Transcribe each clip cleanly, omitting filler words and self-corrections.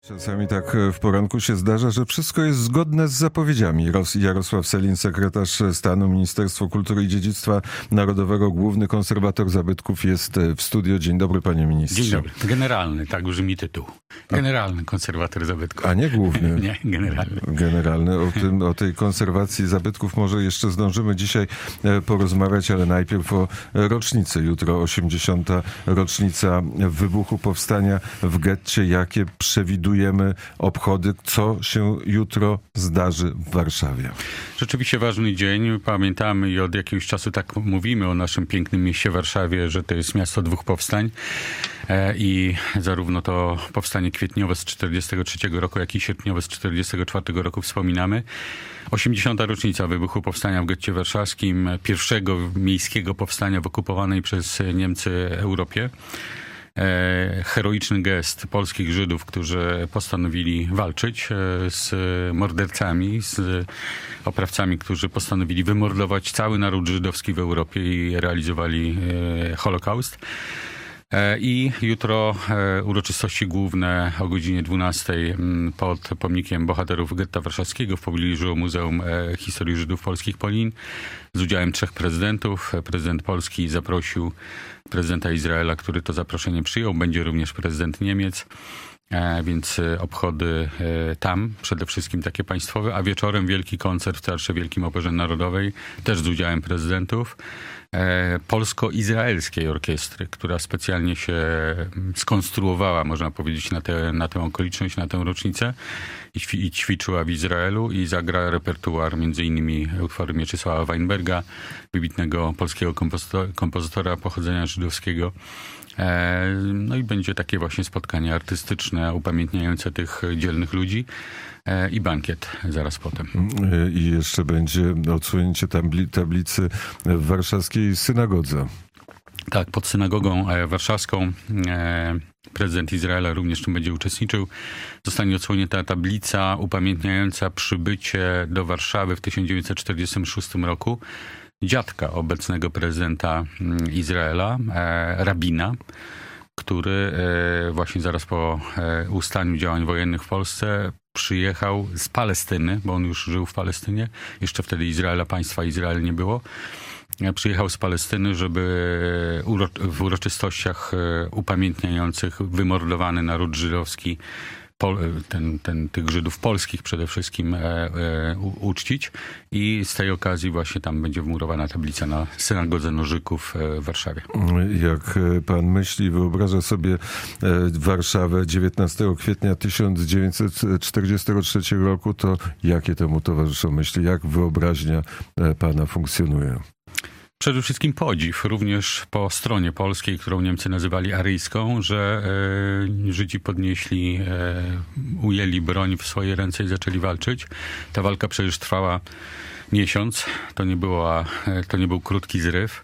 Czasami tak w poranku się zdarza, że wszystko jest zgodne z zapowiedziami. Jarosław Sellin, sekretarz stanu, Ministerstwo Kultury i Dziedzictwa Narodowego, główny konserwator zabytków, jest w studio. Dzień dobry, panie ministrze. Dzień dobry. Generalny, tak brzmi tytuł. Generalny konserwator zabytków. A nie główny. Nie, generalny. Generalny. O tej konserwacji zabytków może jeszcze zdążymy dzisiaj porozmawiać, ale najpierw o rocznicy. Jutro 80. rocznica wybuchu powstania w getcie. Jakie przewidujemy obchody? Co się jutro zdarzy w Warszawie? Rzeczywiście ważny dzień. Pamiętamy i od jakiegoś czasu tak mówimy o naszym pięknym mieście Warszawie, że to jest miasto dwóch powstań. I zarówno to powstanie kwietniowe z 1943 roku, jak i sierpniowe z 1944 roku wspominamy. 80. rocznica wybuchu powstania w getcie warszawskim, pierwszego miejskiego powstania w okupowanej przez Niemcy Europie. Heroiczny gest polskich Żydów, którzy postanowili walczyć z mordercami, z oprawcami, którzy postanowili wymordować cały naród żydowski w Europie i realizowali Holokaust. I jutro uroczystości główne o godzinie 12 pod pomnikiem bohaterów getta warszawskiego w pobliżu Muzeum Historii Żydów Polskich Polin z udziałem 3 prezydentów. Prezydent Polski zaprosił prezydenta Izraela, który to zaproszenie przyjął. Będzie również prezydent Niemiec. Więc obchody tam, przede wszystkim takie państwowe, a wieczorem wielki koncert w Teatrze Wielkim Operze Narodowej, też z udziałem prezydentów, polsko-izraelskiej orkiestry, która specjalnie się skonstruowała, można powiedzieć, na tę okoliczność, na tę rocznicę i ćwiczyła w Izraelu i zagra repertuar, między innymi utwory Mieczysława Weinberga, wybitnego polskiego kompozytora pochodzenia żydowskiego. No i będzie takie właśnie spotkanie artystyczne upamiętniające tych dzielnych ludzi i bankiet zaraz potem. I jeszcze będzie odsłonięcie tablicy w warszawskiej synagodze. Tak, pod synagogą warszawską prezydent Izraela również tym będzie uczestniczył. Zostanie odsłonięta tablica upamiętniająca przybycie do Warszawy w 1946 roku dziadka obecnego prezydenta Izraela, rabina, który właśnie zaraz po ustaniu działań wojennych w Polsce przyjechał z Palestyny, bo on już żył w Palestynie. Jeszcze wtedy państwa Izrael nie było. Przyjechał z Palestyny, żeby w uroczystościach upamiętniających wymordowany naród żydowski, tych Żydów polskich przede wszystkim uczcić. I z tej okazji właśnie tam będzie wmurowana tablica na synagodze Nożyków w Warszawie. Jak pan myśli, wyobraża sobie Warszawę 19 kwietnia 1943 roku, to jakie temu towarzyszą myśli? Jak wyobraźnia pana funkcjonuje? Przede wszystkim podziw, również po stronie polskiej, którą Niemcy nazywali aryjską, że Żydzi podnieśli, ujęli broń w swoje ręce i zaczęli walczyć. Ta walka przecież trwała miesiąc, to nie był krótki zryw.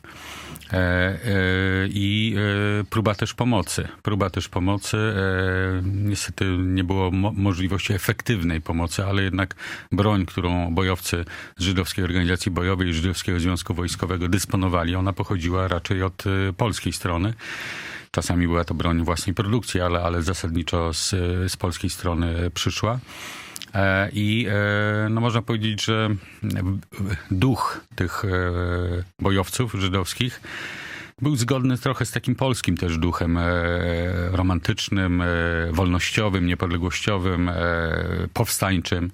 I próba też pomocy. Niestety nie było możliwości efektywnej pomocy, ale jednak broń, którą bojowcy z Żydowskiej Organizacji Bojowej i Żydowskiego Związku Wojskowego dysponowali, ona pochodziła raczej od polskiej strony. Czasami była to broń własnej produkcji, ale zasadniczo z polskiej strony przyszła. I no można powiedzieć, że duch tych bojowców żydowskich był zgodny trochę z takim polskim też duchem romantycznym, wolnościowym, niepodległościowym, powstańczym.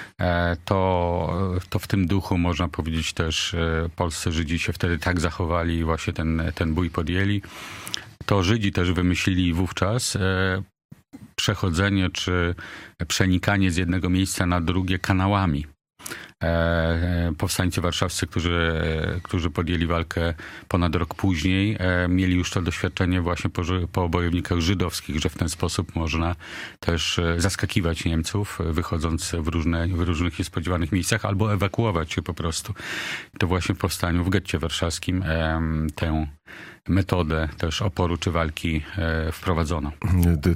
To w tym duchu, można powiedzieć, też polscy Żydzi się wtedy tak zachowali i właśnie ten bój podjęli. To Żydzi też wymyślili wówczas przechodzenie czy przenikanie z jednego miejsca na drugie kanałami. Powstańcy warszawscy, którzy podjęli walkę ponad rok później, mieli już to doświadczenie właśnie po bojownikach żydowskich, że w ten sposób można też zaskakiwać Niemców, wychodząc w różnych niespodziewanych miejscach, albo ewakuować się po prostu. To właśnie w powstaniu w getcie warszawskim tę metodę też oporu czy walki wprowadzono.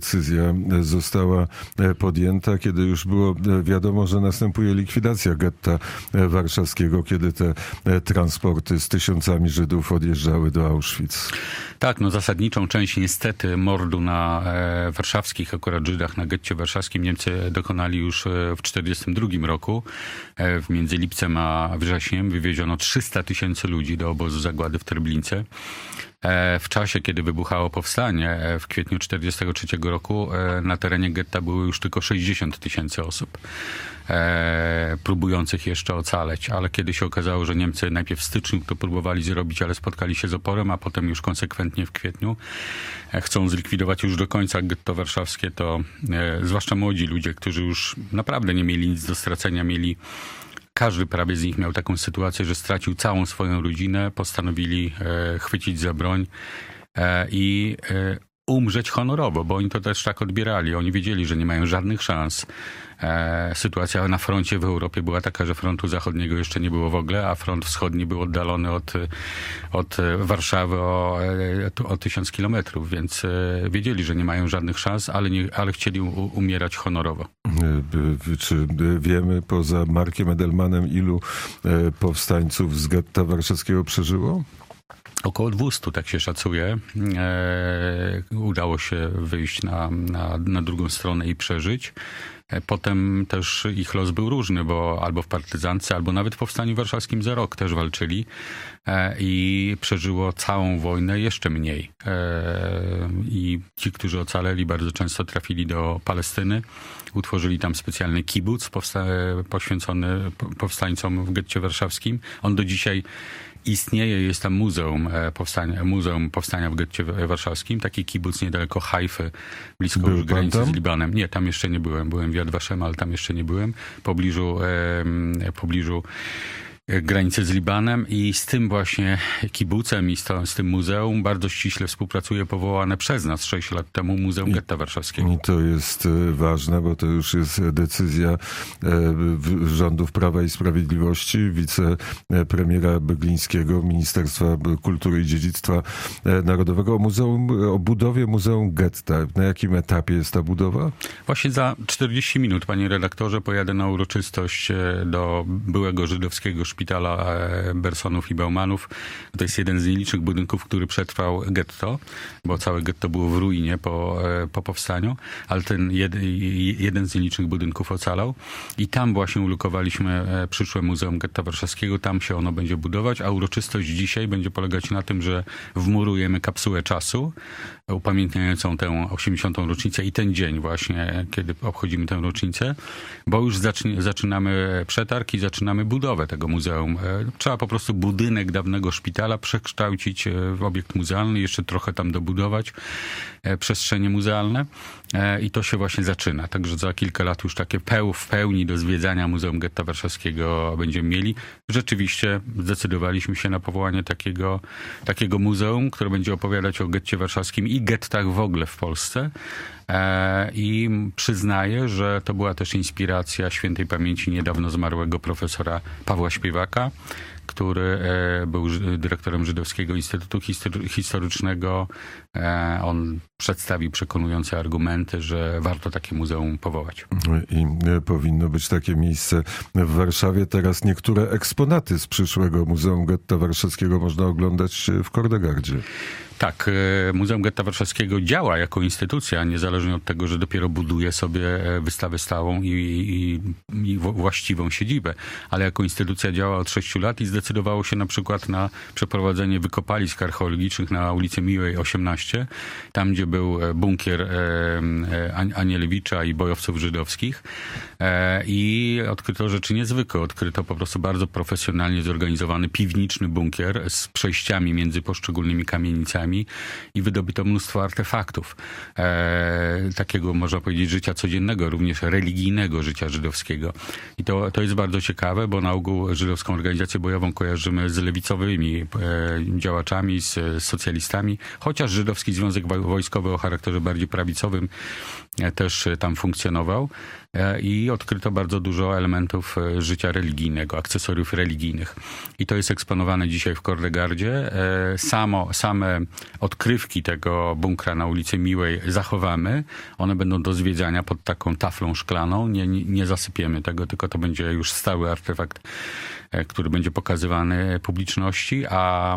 Decyzja została podjęta, kiedy już było wiadomo, że następuje likwidacja getta getta warszawskiego, kiedy te transporty z tysiącami Żydów odjeżdżały do Auschwitz. Tak, no zasadniczą część niestety mordu na warszawskich akurat Żydach na getcie warszawskim Niemcy dokonali już w 1942 roku. Między lipcem a wrześniem wywieziono 300 000 ludzi do obozu zagłady w Treblince. W czasie, kiedy wybuchało powstanie w kwietniu 1943 roku, na terenie getta było już tylko 60 000 osób próbujących jeszcze ocaleć, ale kiedy się okazało, że Niemcy najpierw w styczniu to próbowali zrobić, ale spotkali się z oporem, a potem już konsekwentnie w kwietniu chcą zlikwidować już do końca getto warszawskie, to zwłaszcza młodzi ludzie, którzy już naprawdę nie mieli nic do stracenia, każdy prawie z nich miał taką sytuację, że stracił całą swoją rodzinę, postanowili chwycić za broń i umrzeć honorowo, bo oni to też tak odbierali. Oni wiedzieli, że nie mają żadnych szans. Sytuacja na froncie w Europie była taka, że frontu zachodniego jeszcze nie było w ogóle, a front wschodni był oddalony od Warszawy o 1000 kilometrów, więc wiedzieli, że nie mają żadnych szans, ale chcieli umierać honorowo. Czy wiemy poza Markiem Edelmanem, ilu powstańców z getta warszawskiego przeżyło? Około 200, tak się szacuje. Udało się wyjść na drugą stronę i przeżyć. Potem też ich los był różny, bo albo w partyzance, albo nawet w Powstaniu Warszawskim za rok też walczyli i przeżyło całą wojnę jeszcze mniej. I ci, którzy ocaleli, bardzo często trafili do Palestyny, utworzyli tam specjalny kibuc poświęcony powstańcom w getcie warszawskim. On do dzisiaj istnieje, jest tam Muzeum Powstania w getcie warszawskim. Taki kibuc niedaleko Hajfy, blisko już granicy z Libanem. Nie, tam jeszcze nie byłem. Byłem w Yad Vashem, ale tam jeszcze nie byłem. Pobliżu granicy z Libanem i z tym właśnie kibucem i z tym muzeum bardzo ściśle współpracuje powołane przez nas 6 lat temu Muzeum Getta Warszawskiego. I to jest ważne, bo to już jest decyzja rządów Prawa i Sprawiedliwości, wicepremiera Beglińskiego, Ministerstwa Kultury i Dziedzictwa Narodowego o budowie Muzeum Getta. Na jakim etapie jest ta budowa? Właśnie za 40 minut, panie redaktorze, pojadę na uroczystość do byłego żydowskiego szpitala Bersonów i Baumanów. To jest jeden z nielicznych budynków, który przetrwał getto, bo całe getto było w ruinie po powstaniu, ale ten jeden z nielicznych budynków ocalał. I tam właśnie ulokowaliśmy przyszłe Muzeum Getta Warszawskiego. Tam się ono będzie budować, a uroczystość dzisiaj będzie polegać na tym, że wmurujemy kapsułę czasu upamiętniającą tę 80. rocznicę i ten dzień właśnie, kiedy obchodzimy tę rocznicę, bo już zaczynamy przetarg i zaczynamy budowę tego muzeum. Trzeba po prostu budynek dawnego szpitala przekształcić w obiekt muzealny, jeszcze trochę tam dobudować przestrzenie muzealne i to się właśnie zaczyna. Także za kilka lat już takie w pełni do zwiedzania Muzeum Getta Warszawskiego będziemy mieli. Rzeczywiście zdecydowaliśmy się na powołanie takiego muzeum, które będzie opowiadać o getcie warszawskim i gettach w ogóle w Polsce. I przyznaję, że to była też inspiracja świętej pamięci niedawno zmarłego profesora Pawła Śpiewaka, który był dyrektorem Żydowskiego Instytutu Historycznego. On przedstawił przekonujące argumenty, że warto takie muzeum powołać. I powinno być takie miejsce w Warszawie. Teraz niektóre eksponaty z przyszłego Muzeum Getta Warszawskiego można oglądać w Kordegardzie. Tak, Muzeum Getta Warszawskiego działa jako instytucja, niezależnie od tego, że dopiero buduje sobie wystawę stałą i właściwą siedzibę, ale jako instytucja działa od 6 lat i zdecydowało się na przykład na przeprowadzenie wykopalisk archeologicznych na ulicy Miłej 18, tam gdzie był bunkier Anielewicza i bojowców żydowskich i odkryto rzeczy niezwykłe. Odkryto po prostu bardzo profesjonalnie zorganizowany piwniczny bunkier z przejściami między poszczególnymi kamienicami i wydobyto mnóstwo artefaktów takiego, można powiedzieć, życia codziennego, również religijnego życia żydowskiego. I to jest bardzo ciekawe, bo na ogół żydowską organizację bojową kojarzymy z lewicowymi działaczami, z socjalistami, chociaż Żydowski Związek Wojskowy o charakterze bardziej prawicowym też tam funkcjonował. i odkryto bardzo dużo elementów życia religijnego, akcesoriów religijnych. I to jest eksponowane dzisiaj w Kordegardzie. Same odkrywki tego bunkra na ulicy Miłej zachowamy. One będą do zwiedzania pod taką taflą szklaną. Nie zasypiemy tego, tylko to będzie już stały artefakt, który będzie pokazywany publiczności, a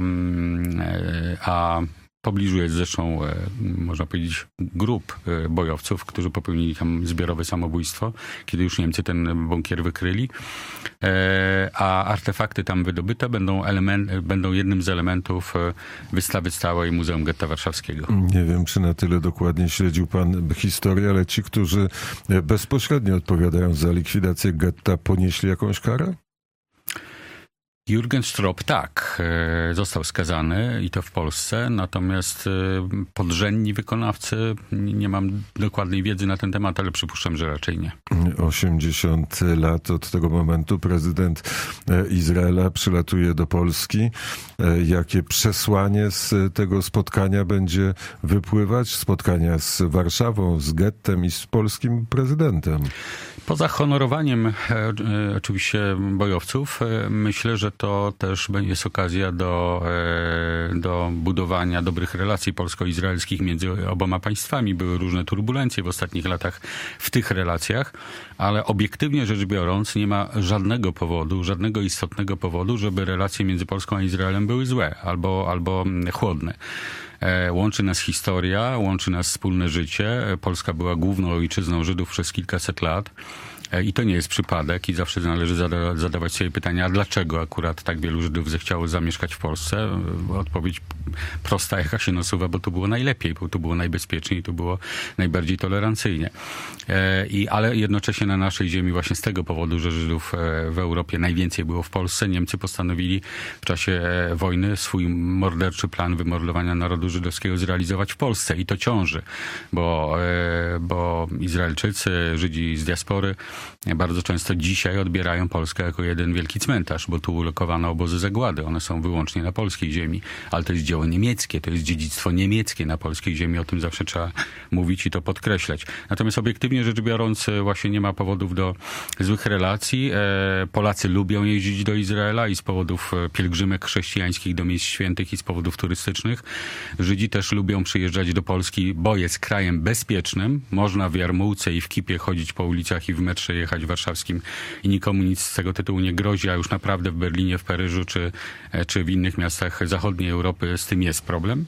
w pobliżu jest zresztą, można powiedzieć, grup bojowców, którzy popełnili tam zbiorowe samobójstwo, kiedy już Niemcy ten bunkier wykryli. A artefakty tam wydobyte będą jednym z elementów wystawy stałej Muzeum Getta Warszawskiego. Nie wiem, czy na tyle dokładnie śledził pan historię, ale ci, którzy bezpośrednio odpowiadają za likwidację getta, ponieśli jakąś karę? Jürgen Stroop tak, został skazany i to w Polsce, natomiast podrzędni wykonawcy, nie mam dokładnej wiedzy na ten temat, ale przypuszczam, że raczej nie. 80 lat od tego momentu prezydent Izraela przylatuje do Polski. Jakie przesłanie z tego spotkania będzie wypływać? Spotkania z Warszawą, z gettem i z polskim prezydentem. Poza honorowaniem oczywiście bojowców, myślę, że to też jest okazja do budowania dobrych relacji polsko-izraelskich między oboma państwami. Były różne turbulencje w ostatnich latach w tych relacjach, ale obiektywnie rzecz biorąc nie ma żadnego istotnego powodu, żeby relacje między Polską a Izraelem były złe albo chłodne. Łączy nas historia, łączy nas wspólne życie. Polska była główną ojczyzną Żydów przez kilkaset lat. I to nie jest przypadek i zawsze należy zadawać sobie pytania, a dlaczego akurat tak wielu Żydów zechciało zamieszkać w Polsce? Odpowiedź prosta, jaka się nasuwa, bo tu było najlepiej, bo tu było najbezpieczniej, tu było najbardziej tolerancyjnie. Ale jednocześnie na naszej ziemi właśnie z tego powodu, że Żydów w Europie najwięcej było w Polsce, Niemcy postanowili w czasie wojny swój morderczy plan wymordowania narodu żydowskiego zrealizować w Polsce. I to ciąży, bo Izraelczycy, Żydzi z diaspory bardzo często dzisiaj odbierają Polskę jako jeden wielki cmentarz, bo tu ulokowano obozy zagłady. One są wyłącznie na polskiej ziemi, ale to jest dzieło niemieckie, to jest dziedzictwo niemieckie na polskiej ziemi. O tym zawsze trzeba mówić i to podkreślać. Natomiast obiektywnie rzecz biorąc właśnie nie ma powodów do złych relacji. Polacy lubią jeździć do Izraela i z powodów pielgrzymek chrześcijańskich do miejsc świętych i z powodów turystycznych. Żydzi też lubią przyjeżdżać do Polski, bo jest krajem bezpiecznym. Można w Jarmułce i w Kipie chodzić po ulicach i w metrze jechać warszawskim i nikomu nic z tego tytułu nie grozi, a już naprawdę w Berlinie, w Paryżu czy w innych miastach zachodniej Europy z tym jest problem.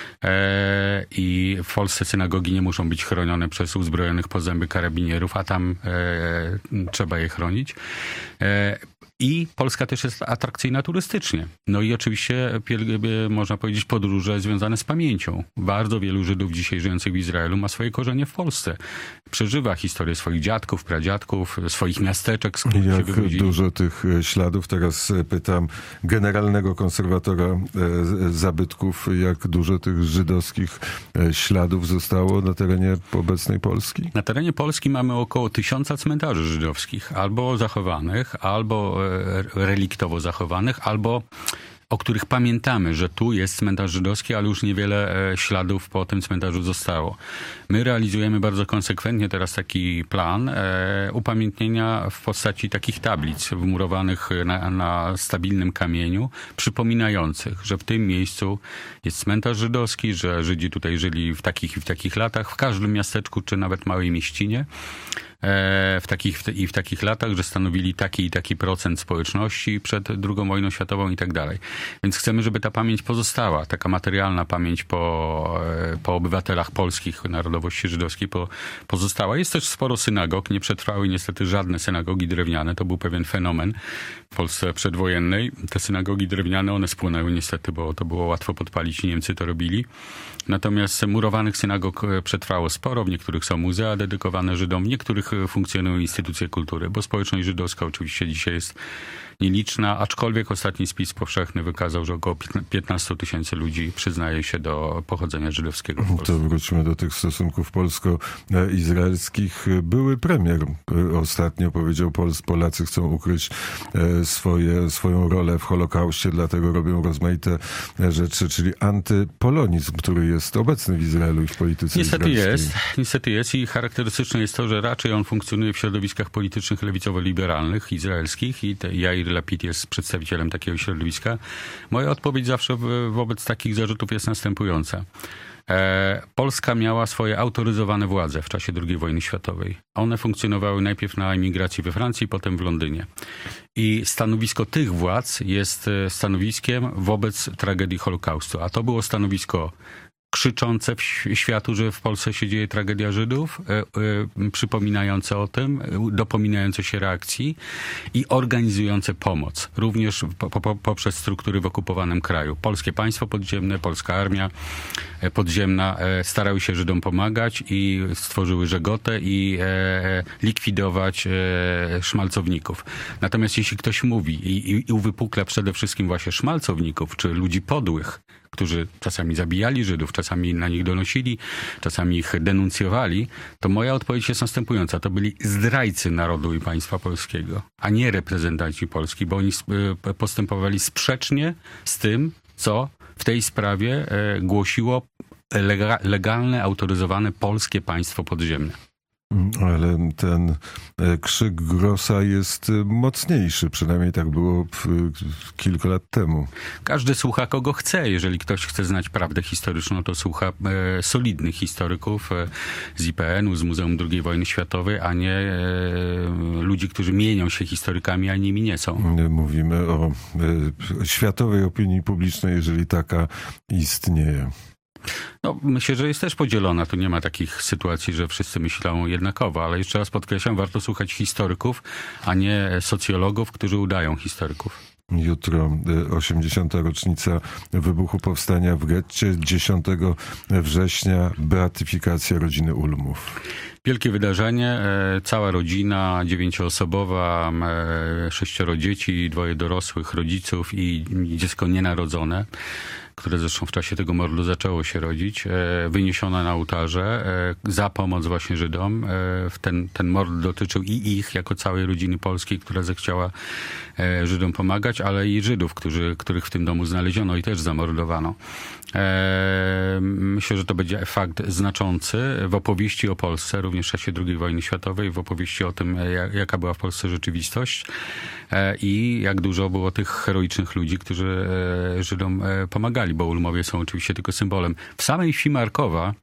I w Polsce synagogi nie muszą być chronione przez uzbrojonych po zęby karabinierów, a tam trzeba je chronić. I Polska też jest atrakcyjna turystycznie. No i oczywiście można powiedzieć podróże związane z pamięcią. Bardzo wielu Żydów dzisiaj żyjących w Izraelu ma swoje korzenie w Polsce. Przeżywa historię swoich dziadków, pradziadków, swoich miasteczek, z których się wywodzili. Jak dużo tych śladów, teraz pytam generalnego konserwatora zabytków, jak dużo tych żydowskich śladów zostało na terenie obecnej Polski? Na terenie Polski mamy około 1000 cmentarzy żydowskich, albo zachowanych, albo reliktowo zachowanych, albo o których pamiętamy, że tu jest cmentarz żydowski, ale już niewiele śladów po tym cmentarzu zostało. My realizujemy bardzo konsekwentnie teraz taki plan upamiętnienia w postaci takich tablic wmurowanych na stabilnym kamieniu, przypominających, że w tym miejscu jest cmentarz żydowski, że Żydzi tutaj żyli w takich latach, w każdym miasteczku czy nawet małej mieścinie. W takich latach, że stanowili taki i taki procent społeczności przed II wojną światową i tak dalej. Więc chcemy, żeby ta pamięć pozostała, taka materialna pamięć po obywatelach polskich narodowości żydowskiej pozostała. Jest też sporo synagog, nie przetrwały niestety żadne synagogi drewniane, to był pewien fenomen w Polsce przedwojennej. Te synagogi drewniane, one spłonęły niestety, bo to było łatwo podpalić i Niemcy to robili. Natomiast murowanych synagog przetrwało sporo, w niektórych są muzea dedykowane Żydom, w niektórych funkcjonują instytucje kultury, bo społeczność żydowska oczywiście dzisiaj jest nieliczna, aczkolwiek ostatni spis powszechny wykazał, że około 15 000 ludzi przyznaje się do pochodzenia żydowskiego w Polsce. To wróćmy do tych stosunków polsko-izraelskich. Były premier ostatnio powiedział, Polacy chcą ukryć swoją rolę w Holokauście, dlatego robią rozmaite rzeczy, czyli antypolonizm, który jest obecny w Izraelu i w polityce izraelskiej. Niestety jest i charakterystyczne jest to, że raczej on on funkcjonuje w środowiskach politycznych lewicowo-liberalnych, izraelskich i Jair Lapid jest przedstawicielem takiego środowiska. Moja odpowiedź zawsze wobec takich zarzutów jest następująca. Polska miała swoje autoryzowane władze w czasie II wojny światowej. One funkcjonowały najpierw na emigracji we Francji, potem w Londynie. I stanowisko tych władz jest stanowiskiem wobec tragedii Holokaustu. A to było stanowisko krzyczące w światu, że w Polsce się dzieje tragedia Żydów, przypominające o tym, dopominające się reakcji i organizujące pomoc. Również poprzez struktury w okupowanym kraju. Polskie państwo podziemne, polska armia podziemna starały się Żydom pomagać i stworzyły Żegotę i likwidować szmalcowników. Natomiast jeśli ktoś mówi i uwypukla przede wszystkim właśnie szmalcowników, czy ludzi podłych, którzy czasami zabijali Żydów, czasami na nich donosili, czasami ich denuncjowali, to moja odpowiedź jest następująca. To byli zdrajcy narodu i państwa polskiego, a nie reprezentanci Polski, bo oni postępowali sprzecznie z tym, co w tej sprawie głosiło legalne, autoryzowane polskie państwo podziemne. Ale ten krzyk Grossa jest mocniejszy, przynajmniej tak było kilka lat temu. Każdy słucha kogo chce. Jeżeli ktoś chce znać prawdę historyczną, to słucha solidnych historyków z IPN-u, z Muzeum II Wojny Światowej, a nie ludzi, którzy mienią się historykami, a nimi nie są. Mówimy o światowej opinii publicznej, jeżeli taka istnieje. No, myślę, że jest też podzielona. Tu nie ma takich sytuacji, że wszyscy myślą jednakowo, ale jeszcze raz podkreślam, warto słuchać historyków, a nie socjologów, którzy udają historyków. Jutro 80. rocznica wybuchu powstania w getcie, 10 września beatyfikacja rodziny Ulmów. Wielkie wydarzenie, cała rodzina 9-osobowa, 6 dzieci, 2 dorosłych, rodziców i dziecko nienarodzone, które zresztą w czasie tego mordu zaczęło się rodzić, wyniesiona na ołtarze za pomoc właśnie Żydom. Ten mord dotyczył i ich, jako całej rodziny polskiej, która zechciała Żydom pomagać, ale i Żydów, których w tym domu znaleziono i też zamordowano. Myślę, że to będzie fakt znaczący w opowieści o Polsce, również w czasie II wojny światowej, w opowieści o tym, jaka była w Polsce rzeczywistość i jak dużo było tych heroicznych ludzi, którzy Żydom pomagali, bo Ulmowie są oczywiście tylko symbolem. W samej wsi Markowa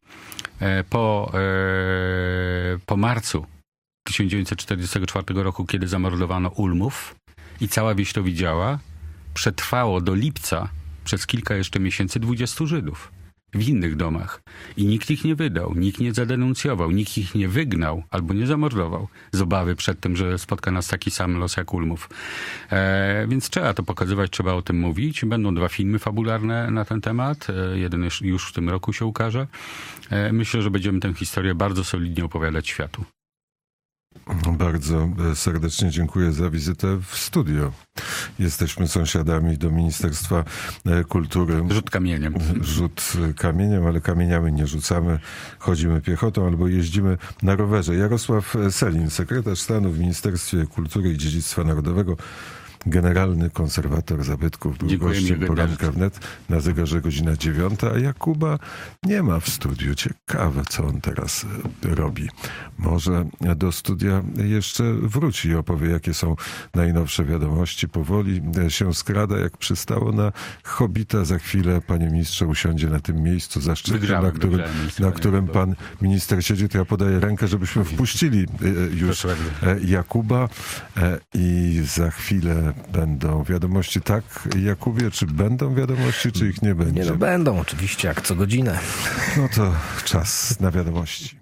po marcu 1944 roku, kiedy zamordowano Ulmów i cała wieś to widziała, przetrwało do lipca przez kilka jeszcze miesięcy 20 Żydów w innych domach. I nikt ich nie wydał, nikt nie zadenuncjował, nikt ich nie wygnał albo nie zamordował z obawy przed tym, że spotka nas taki sam los jak Ulmów. Więc trzeba to pokazywać, trzeba o tym mówić. Będą 2 filmy fabularne na ten temat. Jeden już w tym roku się ukaże. Myślę, że będziemy tę historię bardzo solidnie opowiadać światu. Bardzo serdecznie dziękuję za wizytę w studio. Jesteśmy sąsiadami do Ministerstwa Kultury. Rzut kamieniem. Rzut kamieniem, ale kamieniami nie rzucamy. Chodzimy piechotą albo jeździmy na rowerze. Jarosław Sellin, sekretarz stanu w Ministerstwie Kultury i Dziedzictwa Narodowego, generalny konserwator zabytków, był gościem Poranka Wnet. Na zegarze godzina 9, a Jakuba nie ma w studiu. Ciekawe, co on teraz robi. Może do studia jeszcze wróci i opowie, jakie są najnowsze wiadomości. Powoli się skrada, jak przystało na Hobbita. Za chwilę, panie ministrze, usiądzie na tym miejscu zaszczytnym, na którym pan minister siedzi. To ja podaję rękę, żebyśmy wpuścili już Jakuba i za chwilę będą wiadomości. Tak, Jakubie, czy będą wiadomości, czy ich nie będzie? Nie, no będą oczywiście, jak co godzinę. No to czas na wiadomości.